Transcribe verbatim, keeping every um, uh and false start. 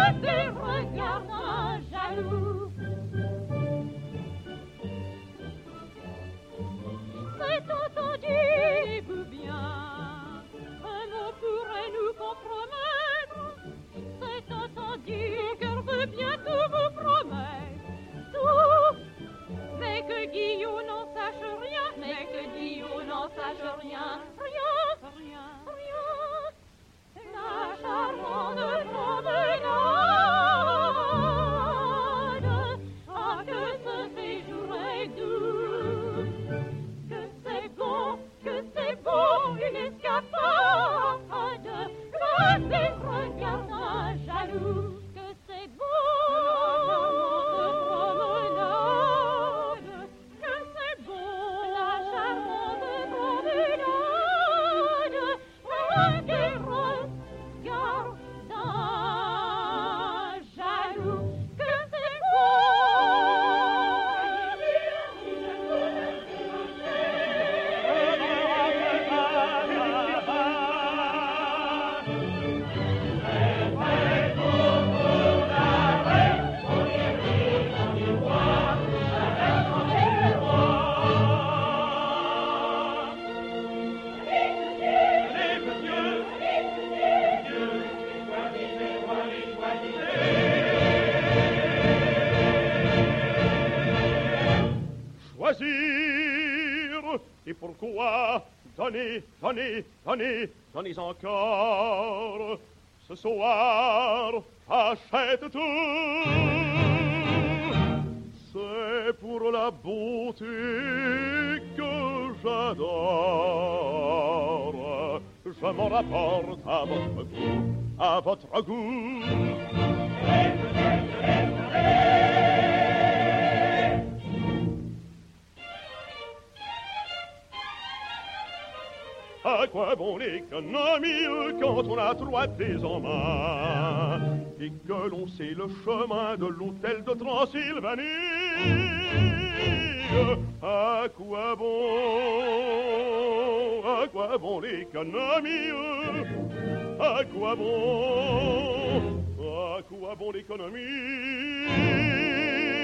des regards d'un jaloux. C'est entendu, vous bien, un mot pourrait nous compromettre. C'est entendu, mon cœur veut bien tout vous promettre. Tout, mais que Guillaume n'en sache rien, mais que Guillaume n'en sache rien, rien, rien, rien. La charmante promenade, ah que ce séjour est doux, que c'est bon, que c'est bon, une escapade, loin des regards d'un jaloux, que c'est bon, la charmante promenade, que c'est bon, la charmante promenade, loin des regards d'un jaloux, que c'est Choisir, et pourquoi donner, donner, donner, donnez encore. Ce soir, achète tout. C'est pour la beauté que j'adore. Je m'en rapporte à votre goût, à votre goût. À quoi bon l'économie quand on a trois thés en main et que l'on sait le chemin de l'hôtel de Transylvanie? À quoi bon, à quoi bon l'économie? À quoi bon, à quoi bon l'économie?